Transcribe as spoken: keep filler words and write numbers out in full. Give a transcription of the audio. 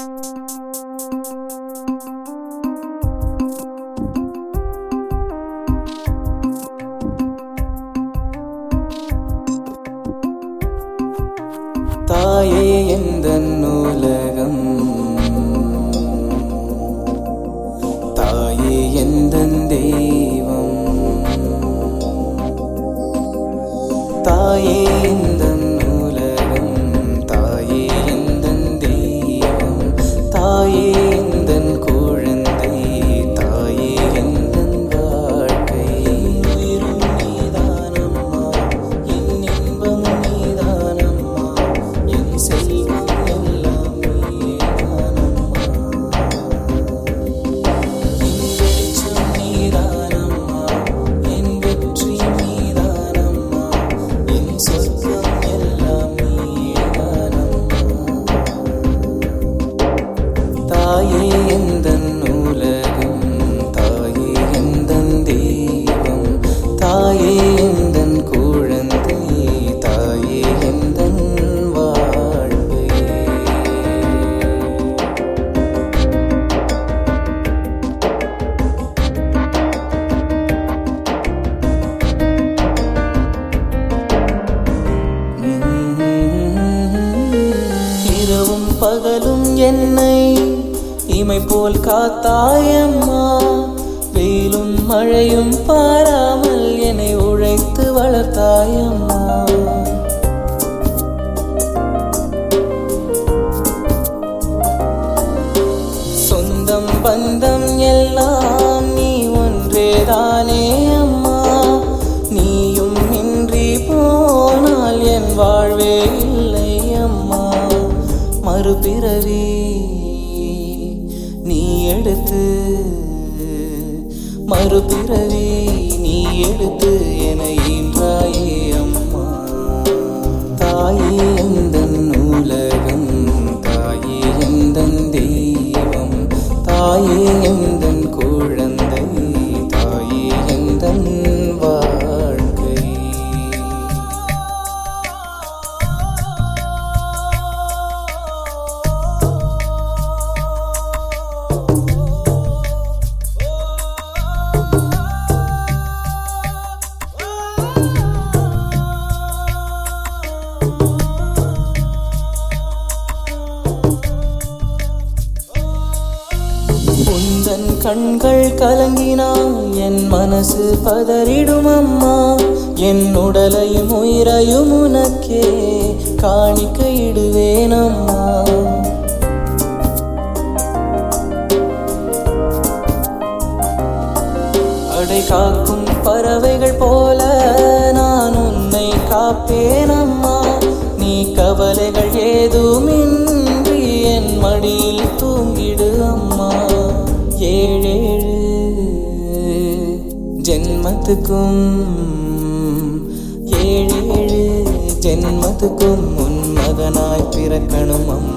தாயே எந்தன் உலகம், தாயே எந்தன் தெய்வம், தாயே எந்தன் உலகம், தாயே எந்தன் தெய்வம், தாயே எந்தன் குழந்தை, தாயே எந்தன் வாழ்க்கை. உயிரும் நீதானம்மா, என் இன்பம் நீதானம்மா, என் செல்வம் எல்லாம் நீதானம்மா, என் வெளிச்சம் நீதானம்மா, என் வெற்றி நீதானம்மா, என் சொர்க்கம் எல்லாம் நீதானம்மா. தாயே எந்தன் உலகம், தாயே எந்தன் தெய்வம், தாயே எந்தன் குழந்தை, தாயே எந்தன் வாழ்க்கை. இரவும் பகலும் என்னை இமை போல் காத்தாயம்மா, வெயிலும் மழையும் பாராமல் என்னை உழைத்து வளர்த்தாயம்மா. சொந்தம் பந்தம் எல்லாம் நீ ஒன்றேதானே அம்மா, நீயும் இன்றி போனால் என் வாழ்வே இல்லை அம்மா. மறுபிறவி நீ எடுத்து, மறுபிறவி நீ எடுத்து என ஈன்றாயே அம்மா. தாயே எந்தன் உலகம், தாயே எந்தன் தெய்வம், தாயே எந்தன் குழந்தை, தாயே எந்தன் வாழ்க்கை. உந்தன் கண்கள் கலங்கினால் என் மனசு பதறிடும் அம்மா, என் உடலையும் உயிரையும் உனக்கே காணிக்கையிடுவேன் அம்மா. அடை காக்கும் பறவைகள் போல நான் உன்னை காப்பேன் அம்மா, நீ கவலைகள் ஏதுமின்றி என் மடியில் தூங்கிடு அம்மா. ஏழேழு ஜென்மத்துக்கும், ஏழேழு ஜென்மத்துக்கும் உன் மகனாய் பிறக்கணும் அம்மா.